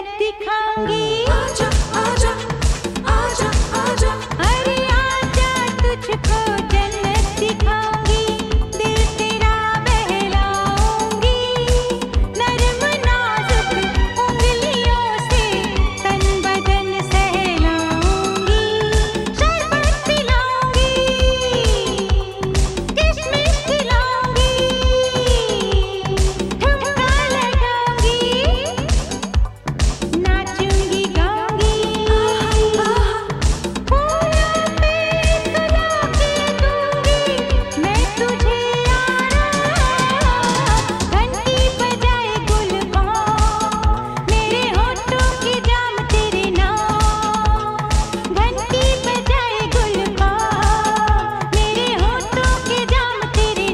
जन्नत दिखाऊंगी। आजा आजा आजा आजा, अरे आजा तुझको जन्नत दिखाऊंगी, दिल तेरा बहलाऊंगी, नरम नाजुक उंगलियों से तन बदन सहलाऊंगी, शरबत पिलाऊंगी, किशमिश खिलाऊंगी, ठुमका लगाऊंगी, नाचूंगी गाऊंगी, फूलों पे सुला के दूंगी मैं तुझे यारा, घंटी बजाए गुलबान मेरे होठों की जाम तेरे नाम, घंटी बजाए गुलबान मेरे होठों की जाम तेरे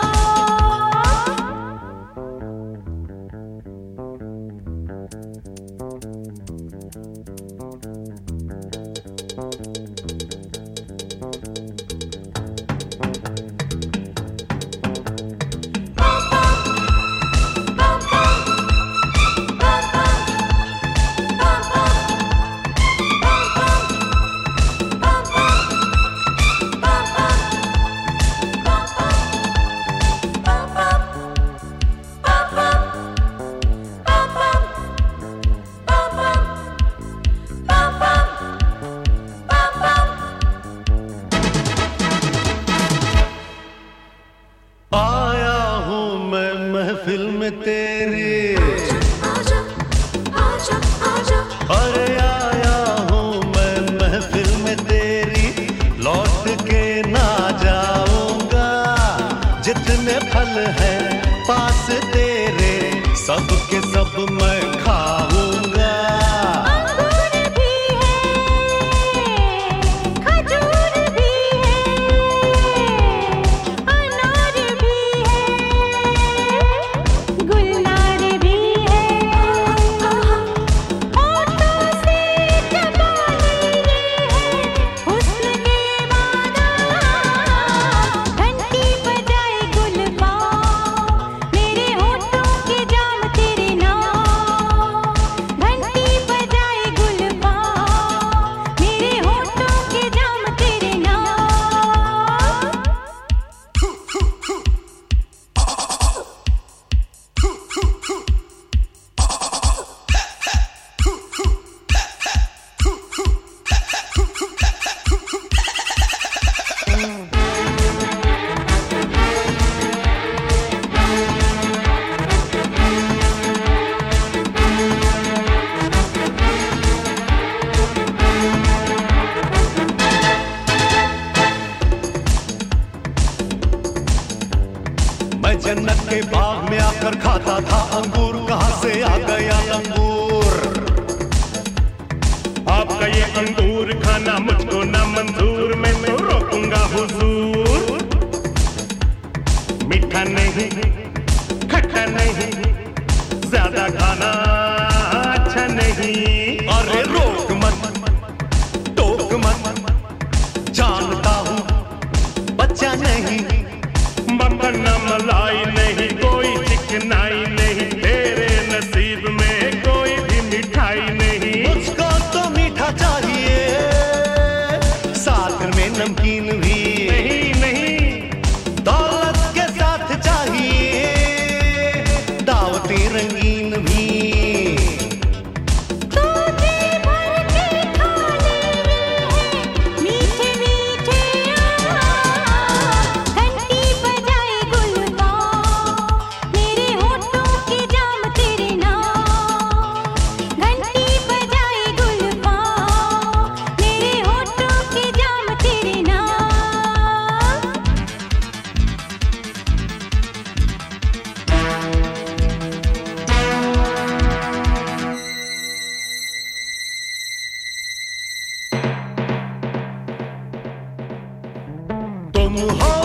आया हूँ मैं महफिल में तेरे, आजा आजा आजा, अरे आया हूँ मैं महफिल में तेरी, लौट के ना जाऊंगा, जितने फल हैं पास तेरे सब के सब मैं खाऊंगा। अंगूर भी है, खजूर भी है, अनार भी है, गुलनार भी है, होठों से चबा लिए है हुस्न के वादा, घंटी बजाए गुलबान मेरे होठों के जाम तेरे नाम, घंटी बजाए गुलबान मेरे होठों के जाम तेरे नाम। मैं जन्नत के बाग में आकर खाता था अंगूर, कहाँ से आ गया अंगूर। आपका ये अंगूर खाना मुझको ना मंजूर, मैं तो रोकूंगा हुजूर। मीठा नहीं खट्टा नहीं, ज्यादा खाना अच्छा नहीं। अरे रोक मत टोक मत, जानता हूँ बच्चा नहीं, मक्खन मलाई नहीं, कोई चिकनाई नहीं, तेरे नसीब में कोई भी मिठाई नहीं। मुझको तो मीठा चाहिए, साथ में नमकीन भी नहीं नहीं, दौलत के साथ चाहिए, दावती रंगीन भी। तू जी भर के खा ले ये है मीठे मीठे आम, घंटी बजाए गुलबान मेरे होठों के जाम तेरे नाम, घंटी बजाए गुलबान मेरे होठों के जाम तेरे नाम। तुम हो